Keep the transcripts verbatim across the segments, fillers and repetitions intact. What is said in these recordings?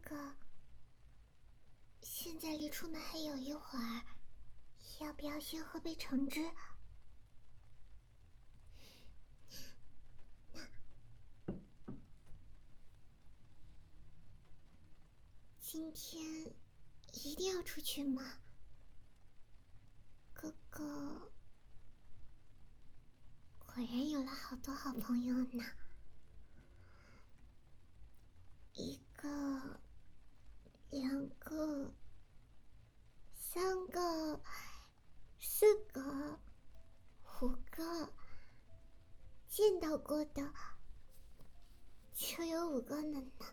哥，现在离出门还有一会儿，要不要先喝杯橙汁？今天一定要出去吗？哥哥果然有了好多好朋友呢，一个，两个，三个，四个，五个，见到过的就有五个了呢。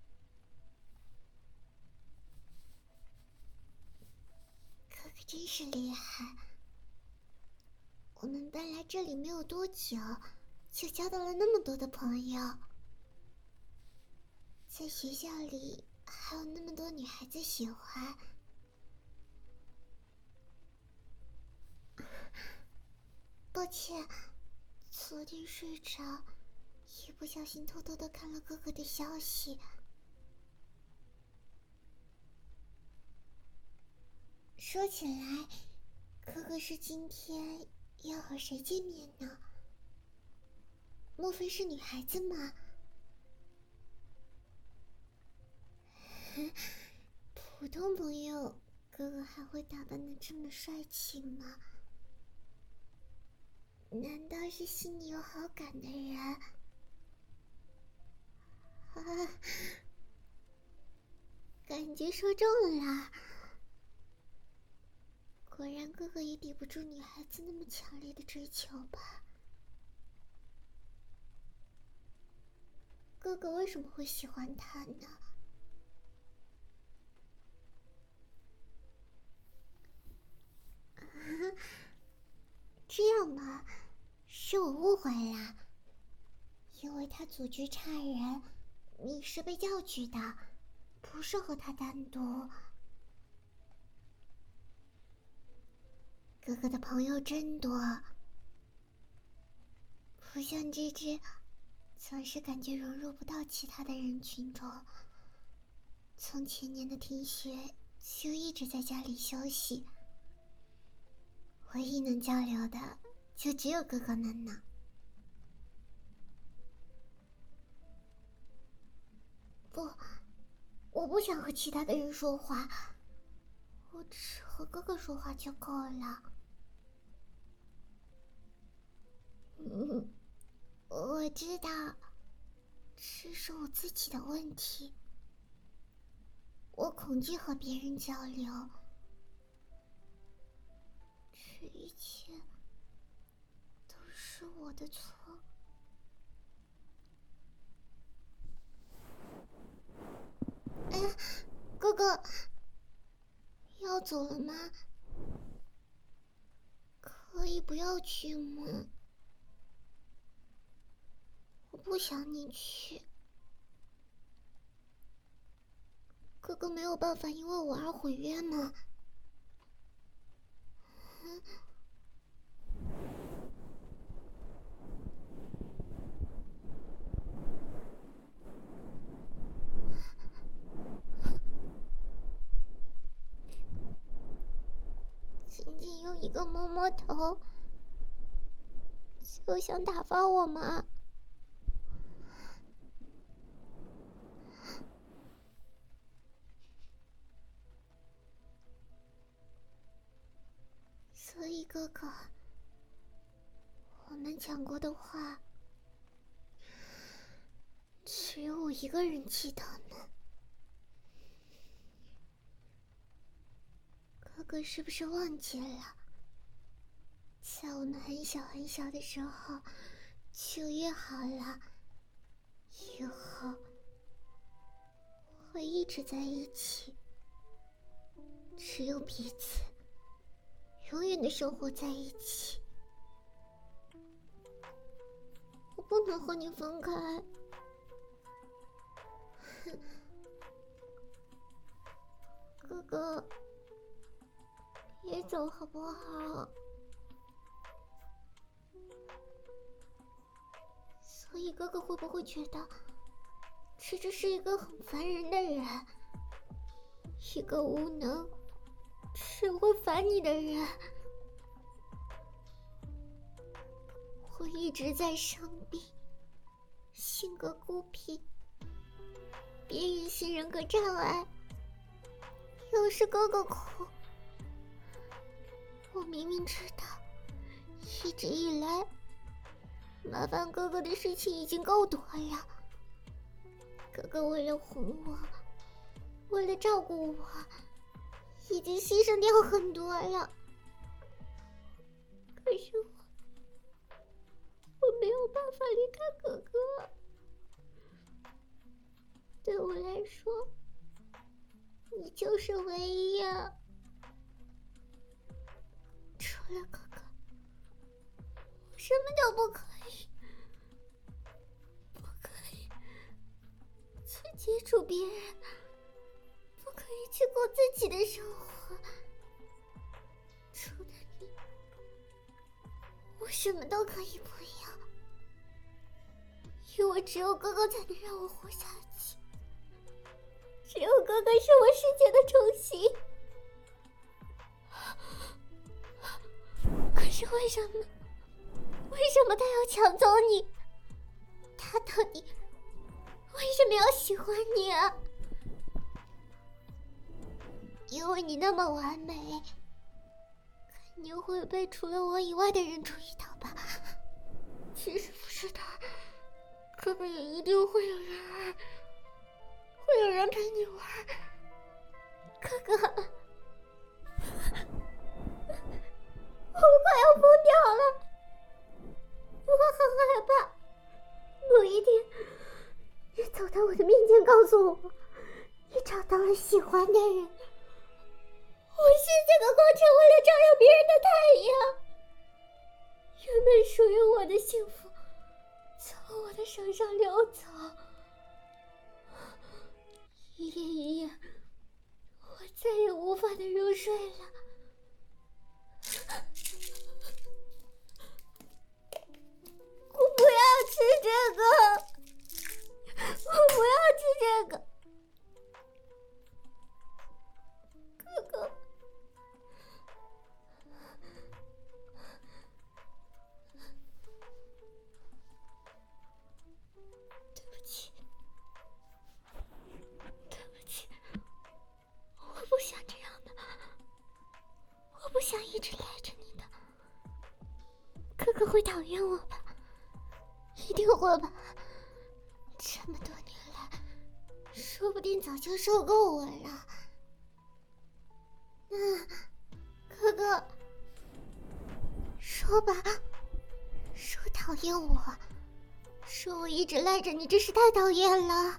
哥哥真是厉害，我们搬来这里没有多久，就交到了那么多的朋友，在学校里还有那么多女孩子喜欢。抱歉，昨天睡着，一不小心偷偷的看了哥哥的消息。说起来，哥哥是今天要和谁见面呢？莫非是女孩子吗？普通朋友，哥哥还会打扮的这么帅气吗？难道是心里有好感的人？啊，感觉说中了。果然哥哥也抵不住女孩子那么强烈的追求吧。哥哥为什么会喜欢他呢？啊，这样吗？是我误会了，因为他组局差人，你是被叫去的，不是和他单独。哥哥的朋友真多，不像芝芝，总是感觉融入不到其他的人群中。从前年的停学就一直在家里休息，唯一能交流的就只有哥哥们呢。不，我不想和其他的人说话，我只和哥哥说话就够了。嗯，我知道，这是我自己的问题，我恐惧和别人交流，这一切都是我的错。哎，哥哥，要走了吗？可以不要去吗？我不想你去。哥哥没有办法因为我而毁约吗？嗯，仅仅用一个摸摸头就想打发我吗？所以哥哥，我们讲过的话只有我一个人记得呢。哥哥是不是忘记了，在我们很小很小的时候就约好了，以后会一直在一起，只有彼此，永远的生活在一起。我不能和你分开。哥哥，别走好不好？所以哥哥会不会觉得芝芝是一个很烦人的人？ 一个无能只会烦你的人。我一直在生病，性格孤僻，边缘性人格障碍，又是哥哥哭。我明明知道，一直以来麻烦哥哥的事情已经够多了。哥哥为了哄我，为了照顾我，已经牺牲掉很多了。可是我，我没有办法离开哥哥。对我来说，你就是唯一啊！除了哥哥，我什么都不可以，不可以去接触别人，不可以去过自己的生活。除了你，我什么都可以不要，因为只有哥哥才能让我活下去，只有哥哥是我世界的中心。可是为什么？为什么他要抢走你？他到底为什么要喜欢你啊？因为你那么完美，肯定会被除了我以外的人注意到吧？即使不是他，哥哥也一定会有人爱，会有人陪你玩。哥哥，我快要疯掉了，我很害怕，某一天你走到我的面前告诉我，你找到了喜欢的人。我是这个光成为了照耀别人的太阳，原本属于我的幸福从我的手上流走，一夜一夜，我再也无法的入睡了。我不要吃这个，我不要吃这个，哥哥，对不起，对不起，我不想这样的，我不想一直赖着你的。哥哥会讨厌我吧？一定会吧，这么多年来，说不定早就受够我了。那哥哥，说吧，说讨厌我，说我一直赖着你，真是太讨厌了。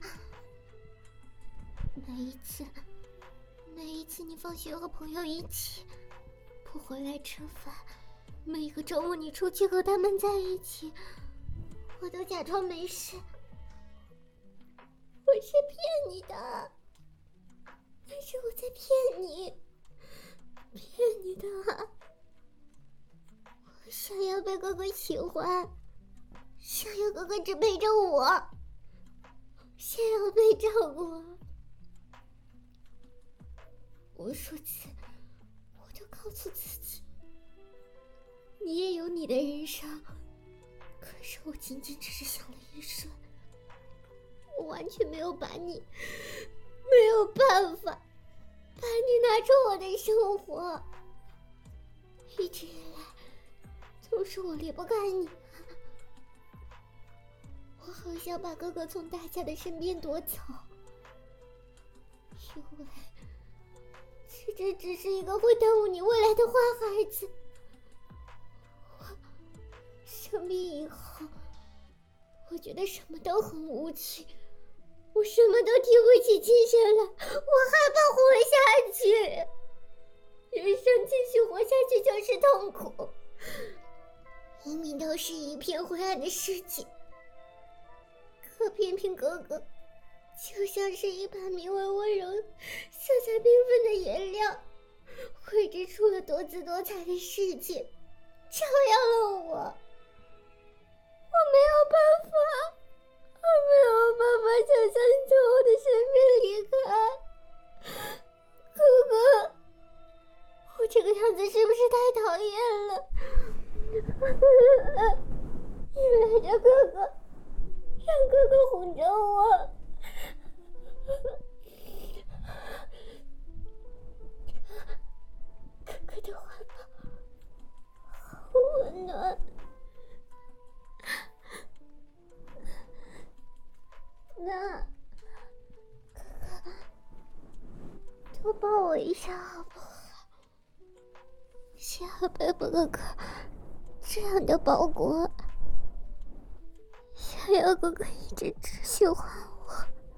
每一次，每一次你放学和朋友一起不回来吃饭，每个周末你出去和他们在一起，我都假装没事。我是骗你的，但是我在骗你，骗你的啊！我想要被哥哥喜欢，想要哥哥只陪着我，想要被照顾。无数次，我都告诉自己，你也有你的人生。可是我仅仅只是想了一瞬，我完全没有把你，没有办法把你拿出我的生活。一直以来，都是我离不开你。我好想把哥哥从大家的身边夺走，因为这只只是一个会耽误你未来的坏孩子。我生病以后，我觉得什么都很无趣，我什么都提不起精神来，我害怕活下去。人生继续活下去就是痛苦，明明都是一片灰暗的世界，可偏偏哥哥就像是一把名为温柔、色彩缤纷的颜料，绘制出了多姿多彩的世界，照耀了我。我没有办法，我没有办法想象你从我的身边离开。 抱我一下好不好？谢尔贝伯哥哥这样的包裹，想要哥哥一直只喜欢我，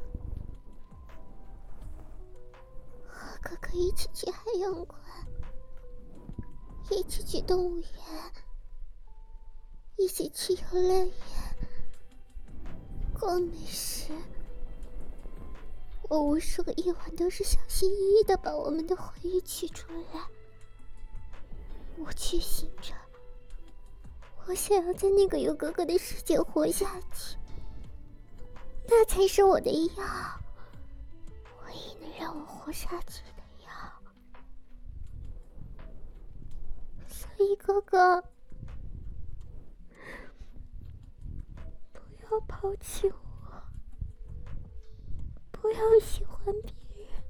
和哥哥一起去海洋馆，一起去动物园，一起去游乐园，逛美食。我无数个夜晚都是小心翼翼地把我们的回忆取出来。我确信着，我想要在那个有哥哥的世界活下去，那才是我的药，唯一能让我活下去的药。所以哥哥，不要抛弃我，不要喜欢别人。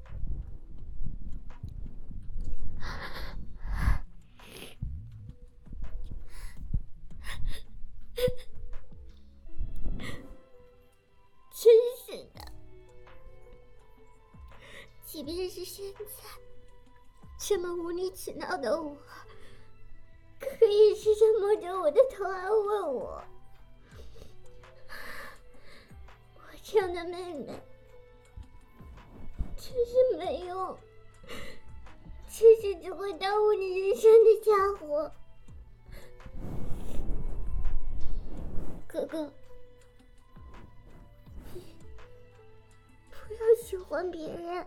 真是的，即便是现在这么无理取闹的我，哥哥也是这摸着我的头安慰我。我这样的妹妹真是没用，真是只会耽误你人生的家伙。哥哥，不要喜欢别人，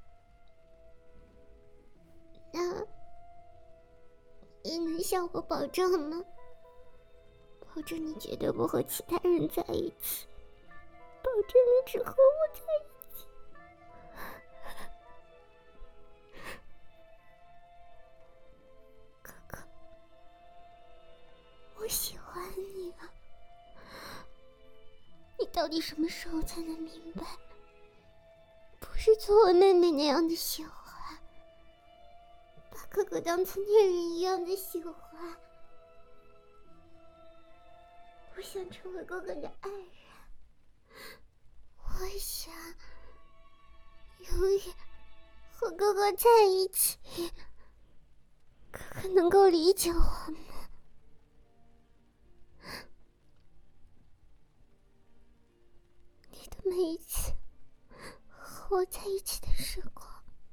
那你能向我保证吗？保证你绝对不和其他人在一起，保证你只和我在一起。哥哥，我喜欢你啊，你到底什么时候才能明白，不是作为妹妹那样的喜欢，把哥哥当成恋人一样的喜欢。我想成为哥哥的爱人，我想永远和哥哥在一起。哥哥能够理解我吗？你的每一次和我在一起的时光，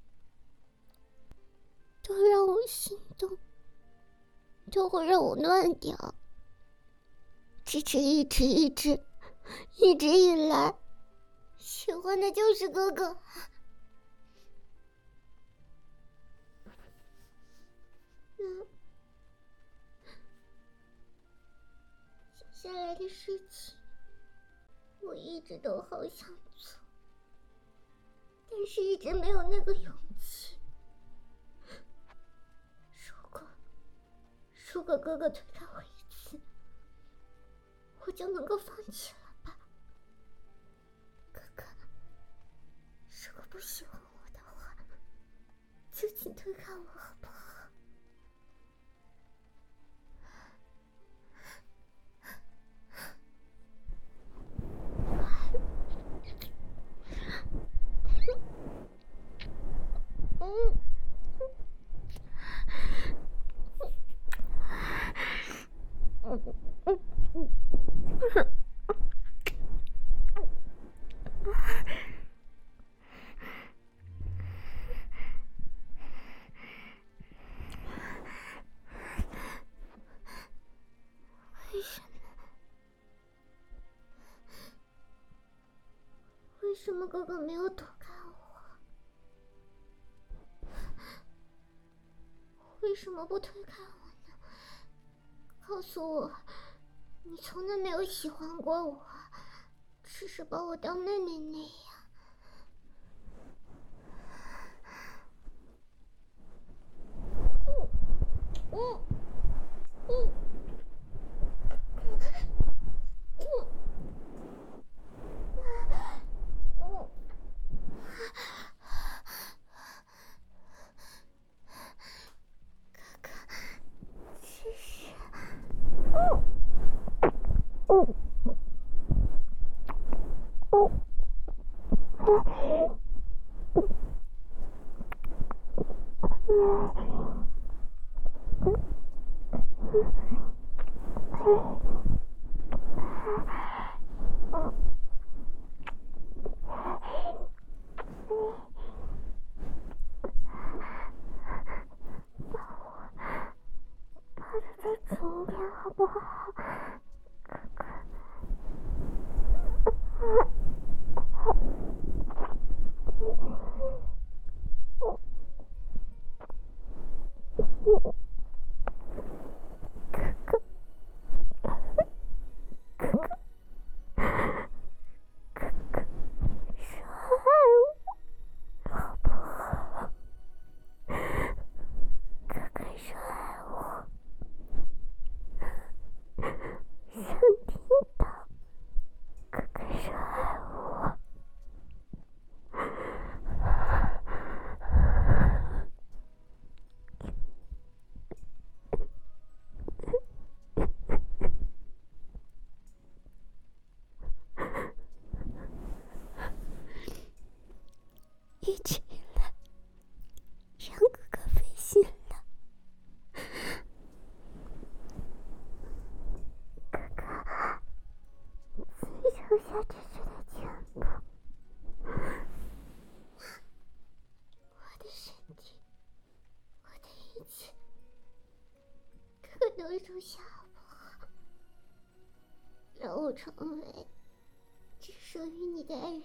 都让我心动，都会让我乱掉。只是一直一直一直以来，喜欢的就是哥哥。那接下来的事情，我一直都好想做，但是一直没有那个勇气。如果如果哥哥推开我一次，我就能够放弃了吧？哥哥，如果不喜欢我的话，就请推开我好不好？嗯。为什么？为什么哥哥没有躲开我？为什么不推开我呢？告诉我，你从来没有喜欢过我，只是把我当妹妹那样。嗯嗯嗯嗯。哥哥，其实，嗯嗯嗯。 一起来，让哥哥飞行了。哥哥，请收下这次的全部。我的身体，我的一切，哥哥都收下好不好？让我成为只属于你的人。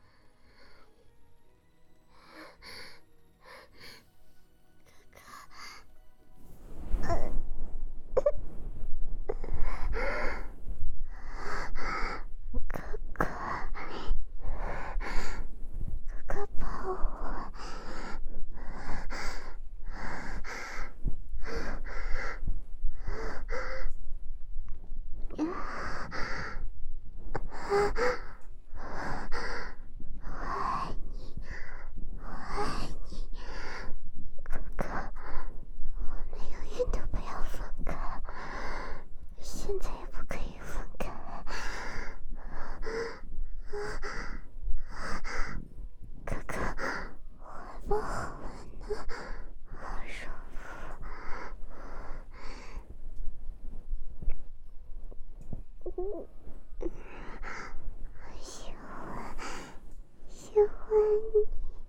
喜欢，喜欢你，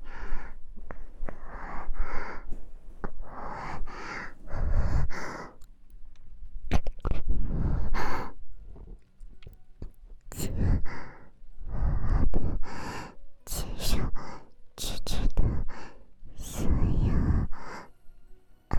亲，我的亲手织织的所有爱。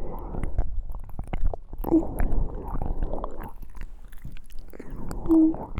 嗯